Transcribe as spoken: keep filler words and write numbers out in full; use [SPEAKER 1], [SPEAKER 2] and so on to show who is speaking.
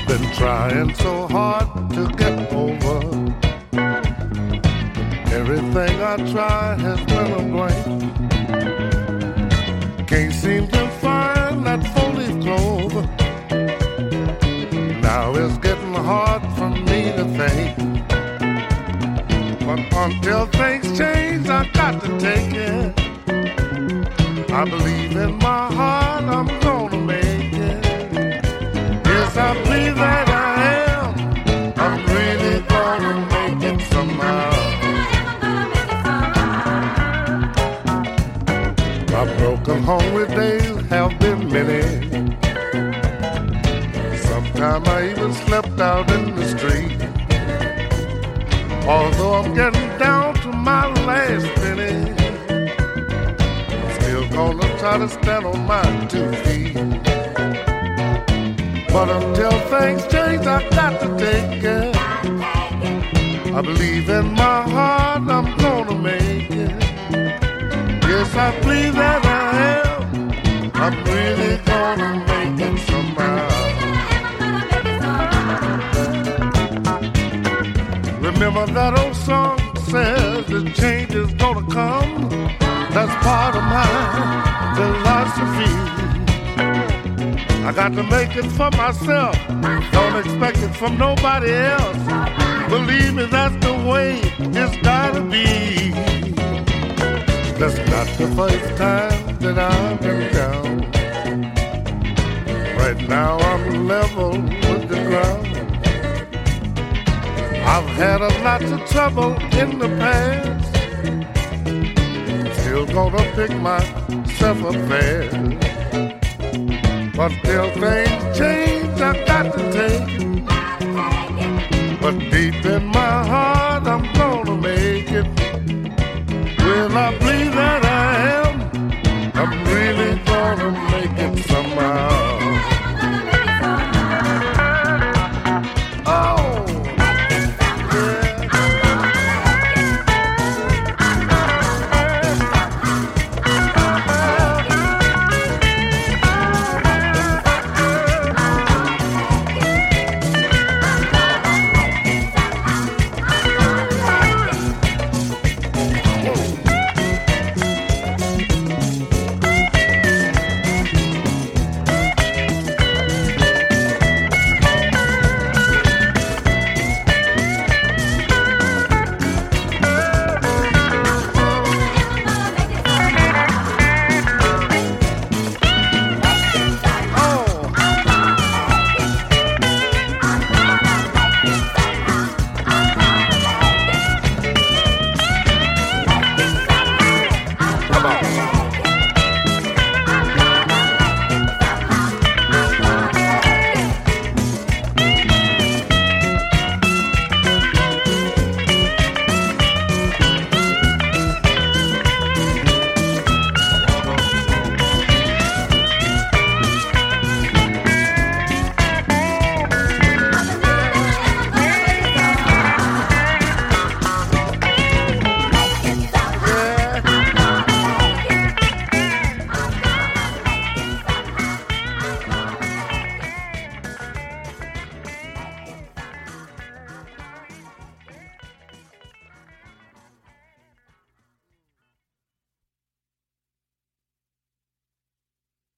[SPEAKER 1] Been trying so hard to get over. Everything I try has been a blank. Can't seem to find that four-leaf clover. Now it's getting hard for me to think. But until things change, I got to take it. I believe in my heart I'm gonna make it. Yes, I believe that I am. I'm really gonna make it somehow. My broken hungry days have been many. Sometimes I even slept out in the street. Although I'm getting down to my last penny, still gonna try to stand on my two feet. But until things change, I got to take it. I believe in my heart I'm gonna make it. Yes, I believe that I am. I'm really gonna make it somehow. Remember that old song says the change is gonna come. That's part of my philosophy. I got to make it for myself. Don't expect it from nobody else. Believe me, that's the way it's gotta be. That's not the first time that I've been down. Right now I'm level with the ground. I've had a lot of trouble in the past. Still gonna pick myself up fast. But till things change, I got to take it. But deep in my heart, I'm gonna make it. Well, I believe that I am. I'm really